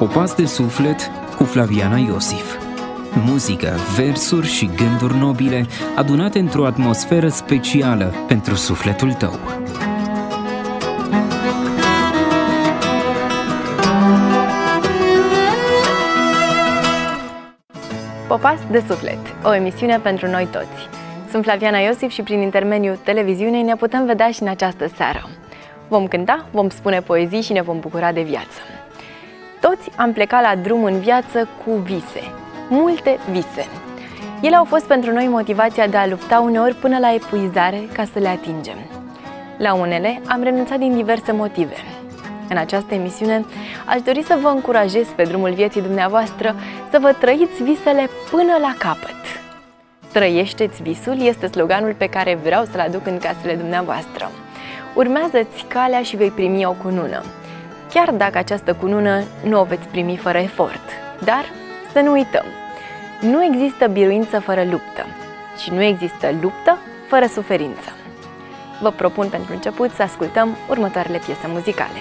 Popas de suflet cu Flaviana Iosif. Muzică, versuri și gânduri nobile adunate într-o atmosferă specială pentru sufletul tău. Popas de suflet, o emisiune pentru noi toți. Sunt Flaviana Iosif și prin intermediul televiziunii ne putem vedea și în această seară. Vom cânta, vom spune poezii și ne vom bucura de viață. Toți am plecat la drum în viață cu vise, multe vise. Ele au fost pentru noi motivația de a lupta uneori până la epuizare ca să le atingem. La unele am renunțat din diverse motive. În această emisiune aș dori să vă încurajez pe drumul vieții dumneavoastră să vă trăiți visele până la capăt. Trăiește-ți visul este sloganul pe care vreau să-l aduc în casele dumneavoastră. Urmează-ți calea și vei primi o cunună. Chiar dacă această cunună nu o veți primi fără efort. Dar să nu uităm, nu există biruință fără luptă și nu există luptă fără suferință. Vă propun pentru început să ascultăm următoarele piese muzicale.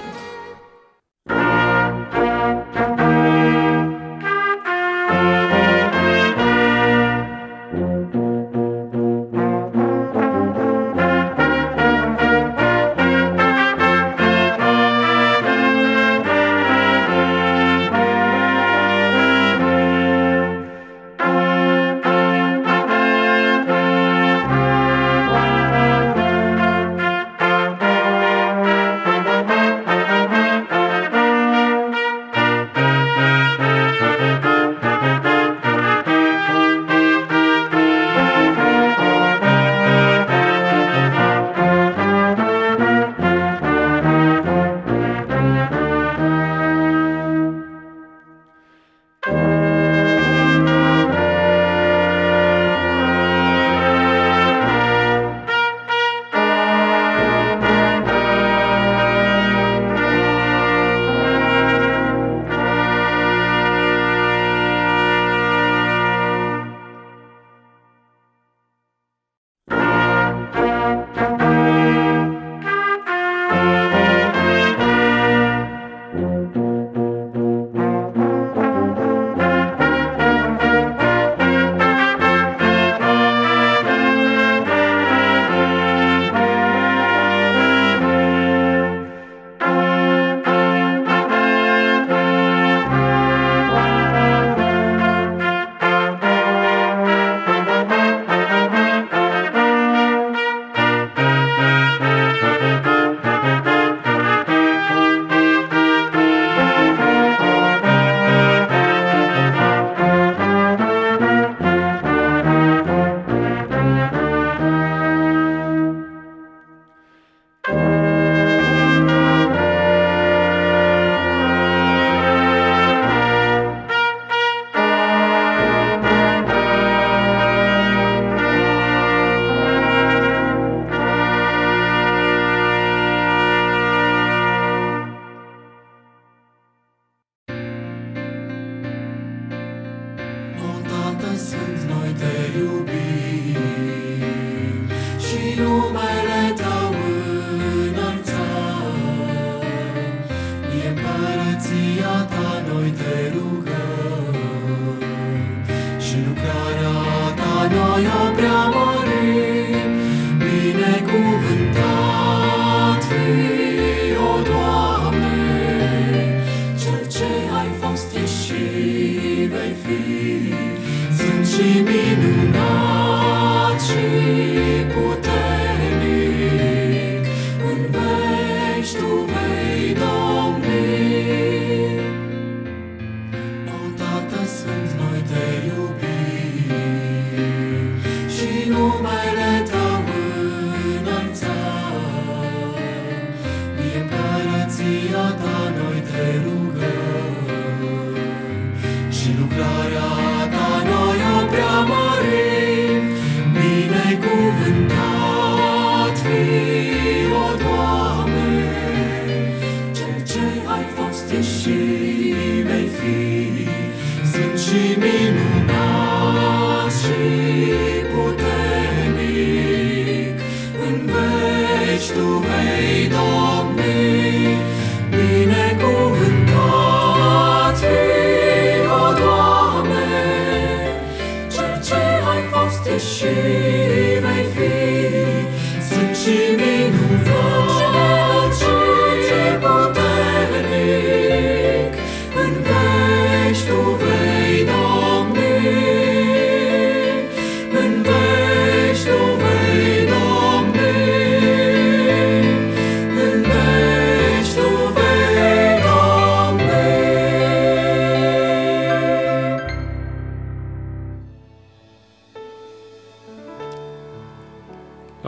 vei, Doamne, binecuvântat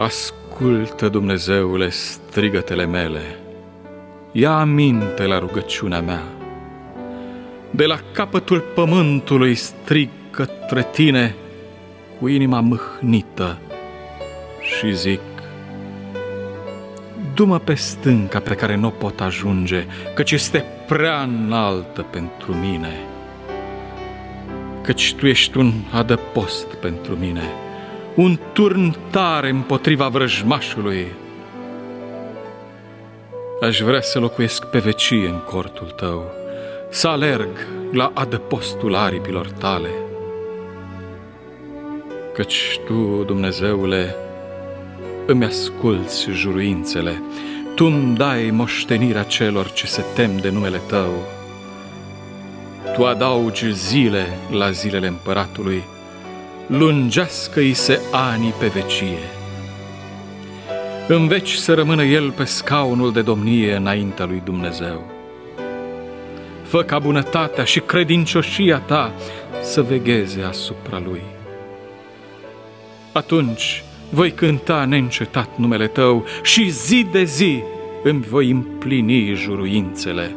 Ascultă, Dumnezeule, strigătele mele, ia aminte la rugăciunea mea. De la capătul pământului strig către tine cu inima mâhnită și zic: du-mă pe stânca pe care nu pot ajunge, căci este prea înaltă pentru mine. Căci Tu ești un adăpost pentru mine, un turn tare împotriva vrăjmașului. Aș vrea să locuiesc pe vecie în cortul Tău, să alerg la adăpostul aripilor Tale. Căci Tu, Dumnezeule, îmi asculți juruințele, Tu îmi dai moștenirea celor ce se tem de numele Tău. Tu adaugi zile la zilele împăratului, lungească-i se anii pe vecie. În veci să rămână el pe scaunul de domnie înaintea lui Dumnezeu. Fă ca bunătatea și credincioșia Ta să vegheze asupra lui. Atunci voi cânta neîncetat numele Tău și zi de zi îmi voi împlini juruințele.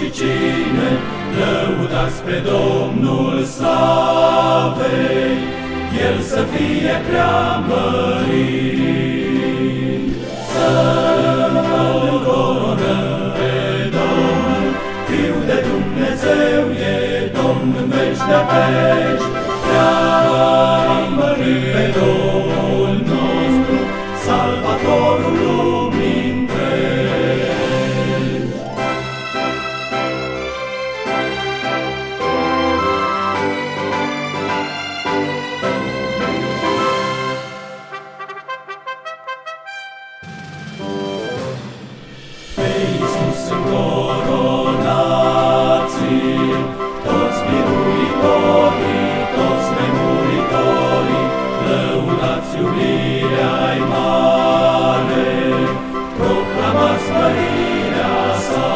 și cine, lăudați pe Domnul slavei, El să fie preamărit. Să-L coronăm pe Domnul, Fiul de Dumnezeu e Domn în veci de veci, preamărit pe Domnul nostru, Salvatorul lumii întregi. Pe Iisus încoronați-L, toți biruitorii, toți nemuritorii, lăudați iubirea-i mare, proclamați mărirea sa.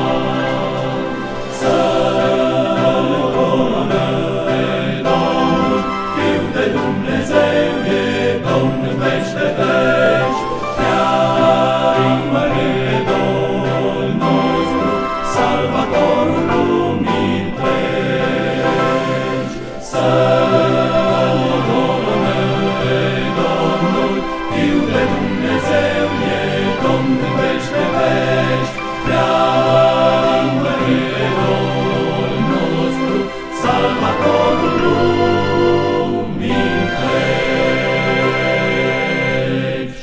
Să-L coronăm pe Domnul, Fiul de Dumnezeu e Domn în veci de veci, preamărit pe Domnul nostru, Salvatorul lumii întregi. Să-L coronăm pe Domnul, Fiul de Dumnezeu e Domn în veci de veci, preamărit pe Domnul nostru, Salvatorul lumii întregi.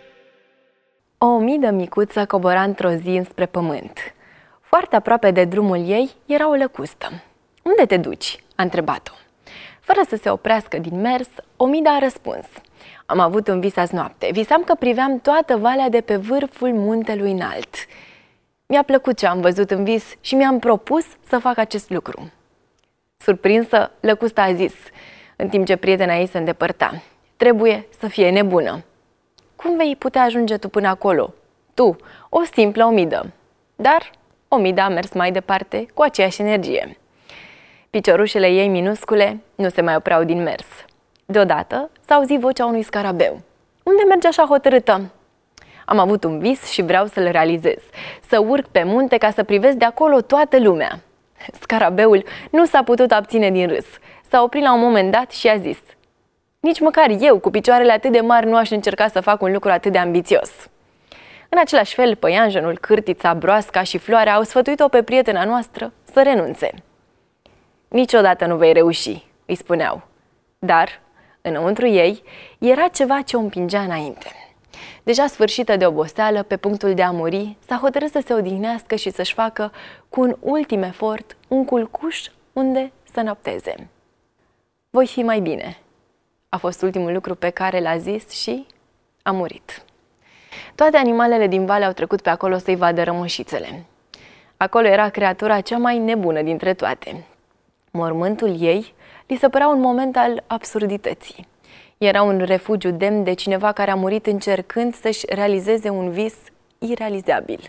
O omidă micuță cobora într-o zi înspre pământ. Foarte aproape de drumul ei era o lăcustă. "Unde te duci?" a întrebat-o. Fără să se oprească din mers, omida a răspuns: "Am avut un vis azi noapte. Visam că priveam toată valea de pe vârful muntelui înalt. Mi-a plăcut ce am văzut în vis și mi-am propus să fac acest lucru." Surprinsă, lăcusta a zis, în timp ce prietena ei se îndepărta: "Trebuie să fie nebună. Cum vei putea ajunge tu până acolo? Tu, o simplă omidă." Dar omida a mers mai departe cu aceeași energie. Piciorușele ei minuscule nu se mai opreau din mers. Deodată s-auzi vocea unui scarabeu. "Unde mergi așa hotărâtă?" "Am avut un vis și vreau să-l realizez. Să urc pe munte ca să privesc de acolo toată lumea." Scarabeul nu s-a putut abține din râs. S-a oprit la un moment dat și a zis: "Nici măcar eu, cu picioarele atât de mari, nu aș încerca să fac un lucru atât de ambițios." În același fel, păianjenul, cârtița, broasca și floarea au sfătuit-o pe prietena noastră să renunțe. "Niciodată nu vei reuși," îi spuneau. Dar, înăuntru ei, era ceva ce o împingea înainte. Deja sfârșită de oboseală, pe punctul de a muri, s-a hotărât să se odihnească și să-și facă, cu un ultim efort, un culcuș unde să nopteze. "Voi fi mai bine," a fost ultimul lucru pe care l-a zis și a murit. Toate animalele din vale au trecut pe acolo să-i vadă rămășițele. Acolo era creatura cea mai nebună dintre toate. Mormântul ei li se părea un moment al absurdității. Era un refugiu demn de cineva care a murit încercând să-și realizeze un vis irealizabil.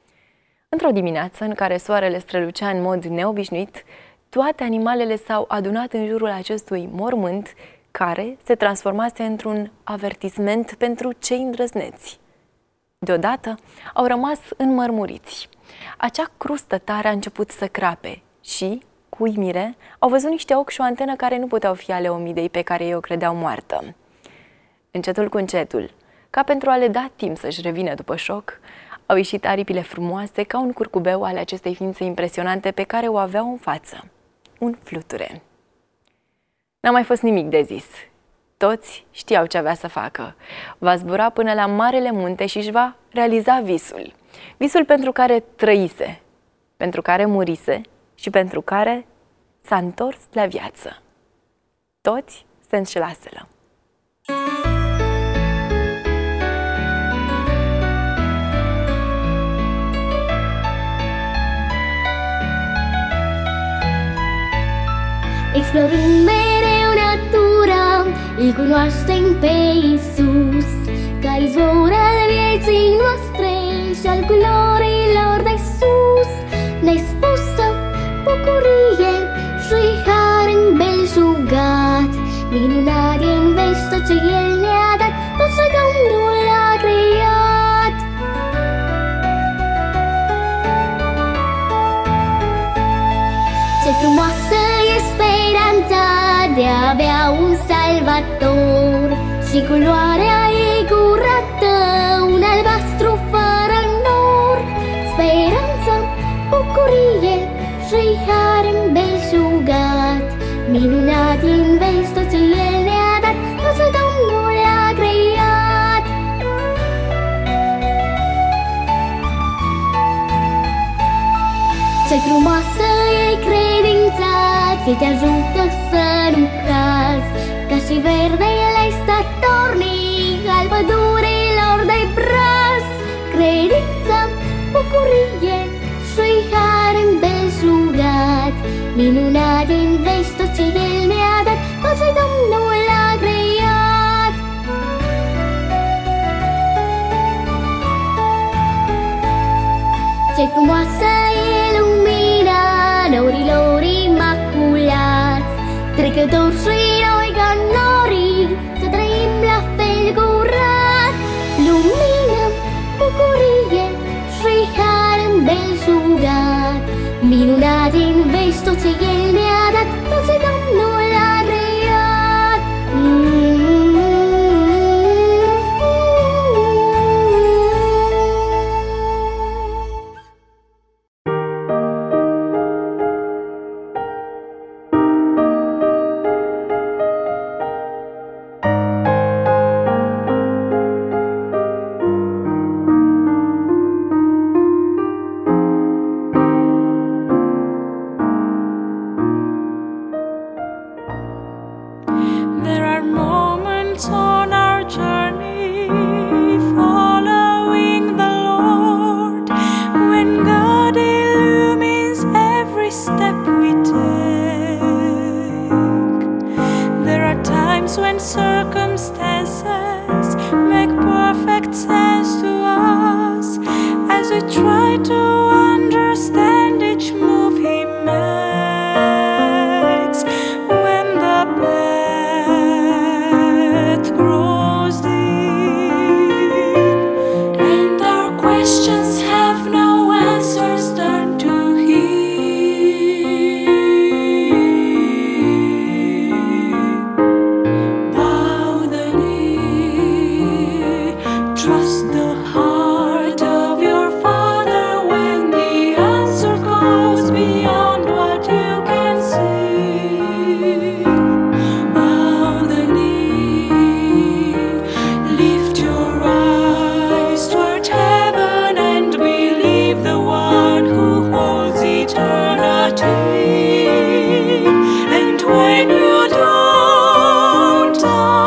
Într-o dimineață în care soarele strălucea în mod neobișnuit, toate animalele s-au adunat în jurul acestui mormânt care se transformase într-un avertisment pentru cei îndrăzneți. Deodată au rămas înmărmuriți. Acea crustă tare a început să crape și, cu uimire, au văzut niște ochi și o antenă care nu puteau fi ale omidei pe care ei o credeau moartă. Încetul cu încetul, ca pentru a le da timp să-și revină după șoc, au ieșit aripile frumoase ca un curcubeu ale acestei ființe impresionante pe care o aveau în față. Un fluture. N-a mai fost nimic de zis. Toți știau ce avea să facă. Va zbura până la Marele Munte și își va realiza visul. Visul pentru care trăise, pentru care murise și pentru care s-a întors la viață. Toți se înșelaseră. Explorând mereu natura, îl cunoaștem pe Iisus, ca izvor al vieții noastre și al culorilor de sus. Nespusă bucurie și har înbelșugat, minunat e în veci tot ce El ne-a dat, tot ce Domnul a creat. și culoarea ei curată, un albastru fără nor, speranță, bucurie și har îmbelșugat. Minunat din vezi tot ce El ne-a dat, tot ce Domnul a creat. Ce frumoasă e credința, ce te ajută să nu cazi, ca și verdele statornic al pădurilor de braz. Credință, bucurie și har îmbelșugat, minunat din vezi tot ce El ne-a dat, tot ce Domnul a creat. Ce frumoasă e lumina norilor imaculați, trecători și noi ca norii, să trăim la fel curat. Lumină, bucurie și har îmbelșugat, minunat din vezi tot ce El ne-a dat, tot ce Domnul a creat. There are moments on our journey following the Lord when God illumines every step we take. There are times when circumstances make perfect sense to us as we try to understand each move He makes. When the path grows deep and our questions have no answers, turn to Him. Bow the knee, trust the heart of your Father when the answer goes beyond what you can see. Bow the knee, lift your eyes toward heaven and believe the one who holds eternity. And when you don't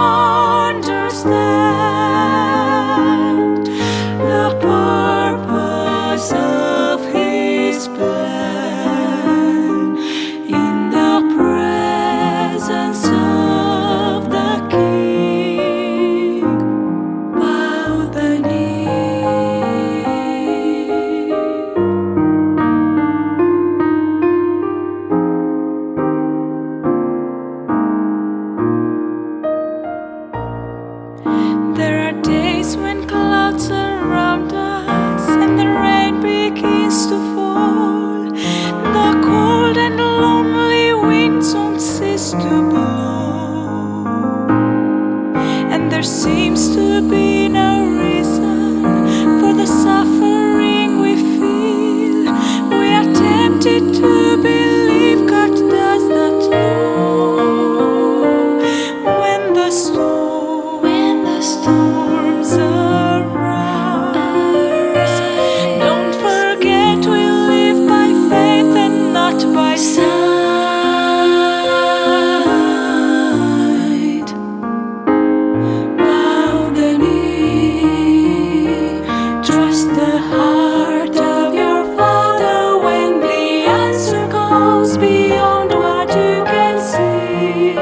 understand the purpose of His plan, in the presence of the King, bow the knee. There are days when clouds surround us and the rain begins to fall. The cold and lonely winds don't cease to blow, and there seems to be no reason for the suffering we feel. We are tempted to believe God does not know. When the storms arise, don't forget we live by faith and not by sight. Bow the knee, trust the heart of your Father when the answer goes beyond what you can see.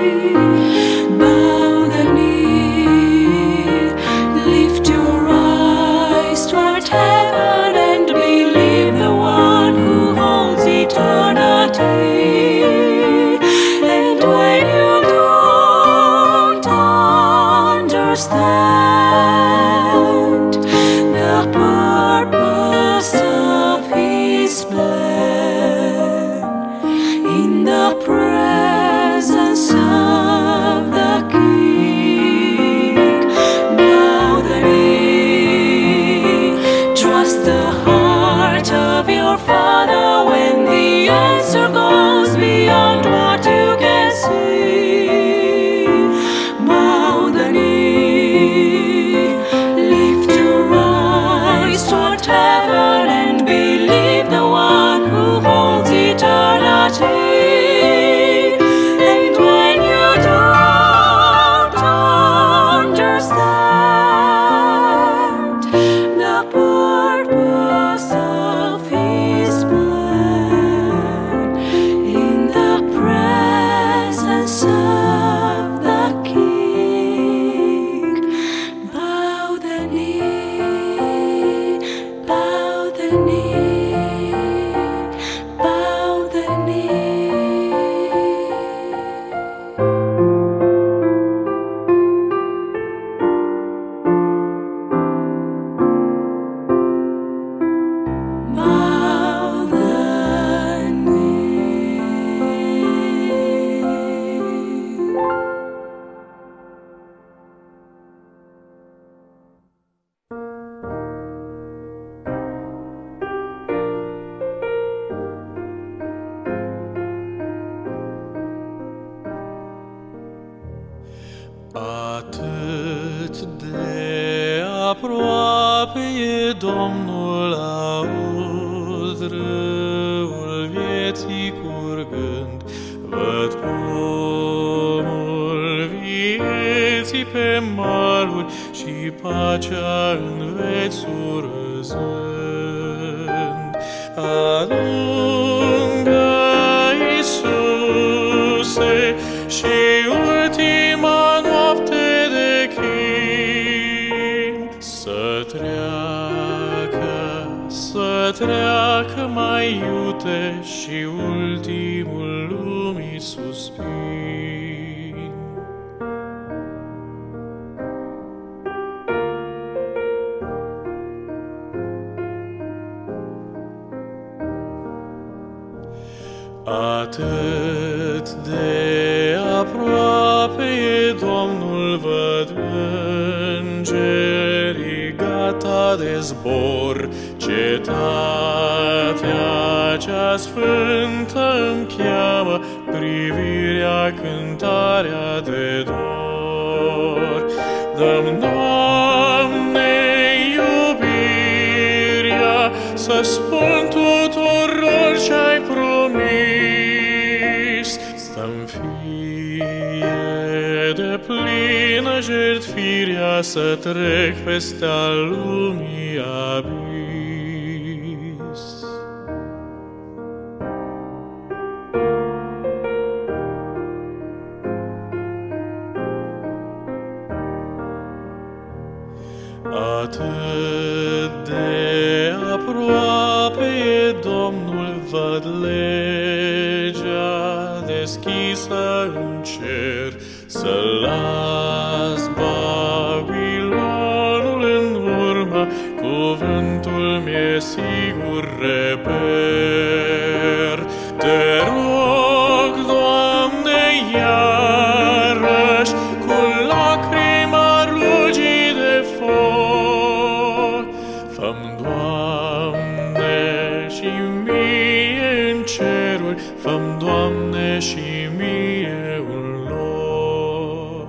Bow the knee, lift your eyes toward heaven and believe the one who holds eternity. And when you don't understand the purpose of His plan, in the presence of the King, purpose of His plan in the presence of the King. Bow the knee, bow the knee, bow the knee. Bow the knee. Atât de aproape e Domnul, aud râul vieții curgând, văd pomul vieții pe maluri și pacea în veți surâzând. Alungă, Iisuse, și ultima noapte de chin să treacă mai iute și ultimul lumii suspin. Atât de aproape e Domnul, văd îngerii gata de zbor, cetatea cea sfântă îmi cheamă, privirea, cântarea de dor. Dă-mi, Doamne, iubirea, să spun tuturor ce-ai promis, să-mi fie de plină jertfirea, să trec peste al lumii abis. Atât de aproape e Domnul, văd legea deschisă în cer, să las Babilonul în urmă, cuvântul mi-e sigur reper. Te rog, Doamne, iarăși, cu lacrima rugii de foc, fă-mi, Doamne, și mie în ceruri, fă-mi, Doamne, și mie un loc.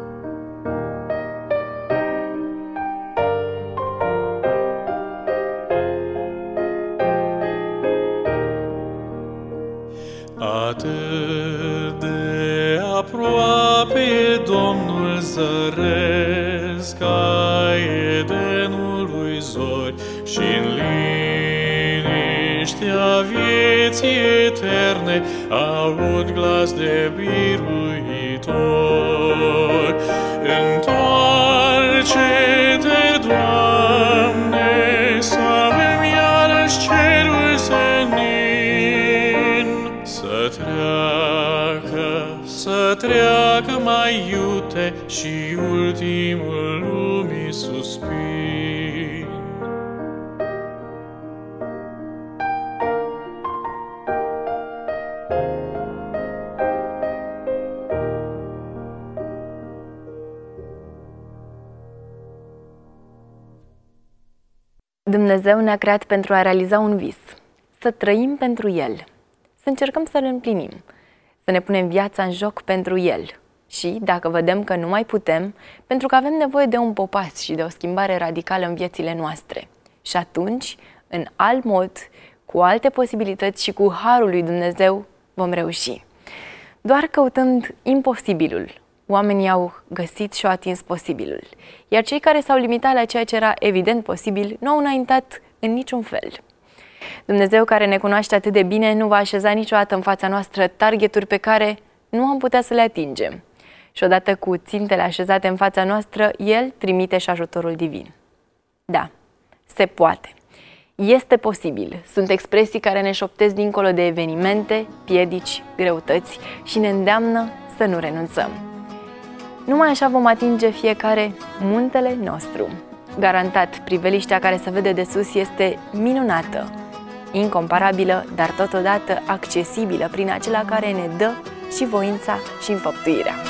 Atât de aproape e Domnul, zăresc ca Edenului zori, și-n liniștea vieții eterne aud glas de biruitor. Întoarce-te, Doamne, să avem iarăși cerul senin, să treacă mai iute și ultimul lumii suspin. Dumnezeu ne-a creat pentru a realiza un vis, să trăim pentru El, să încercăm să-L împlinim, să ne punem viața în joc pentru El și, dacă vedem că nu mai putem, pentru că avem nevoie de un popas și de o schimbare radicală în viețile noastre. Și atunci, în alt mod, cu alte posibilități și cu harul lui Dumnezeu, vom reuși. Doar căutând imposibilul, oamenii au găsit și au atins posibilul, iar cei care s-au limitat la ceea ce era evident posibil nu au înaintat în niciun fel. Dumnezeu, care ne cunoaște atât de bine, nu va așeza niciodată în fața noastră targeturi pe care nu am putea să le atingem. Și odată cu țintele așezate în fața noastră, El trimite și ajutorul divin. Da, se poate. Este posibil. Sunt expresii care ne șoptesc dincolo de evenimente, piedici, greutăți și ne îndeamnă să nu renunțăm. Numai așa vom atinge fiecare muntele nostru. Garantat, priveliștea care se vede de sus este minunată, incomparabilă, dar totodată accesibilă prin acela care ne dă și voința și înfăptuirea.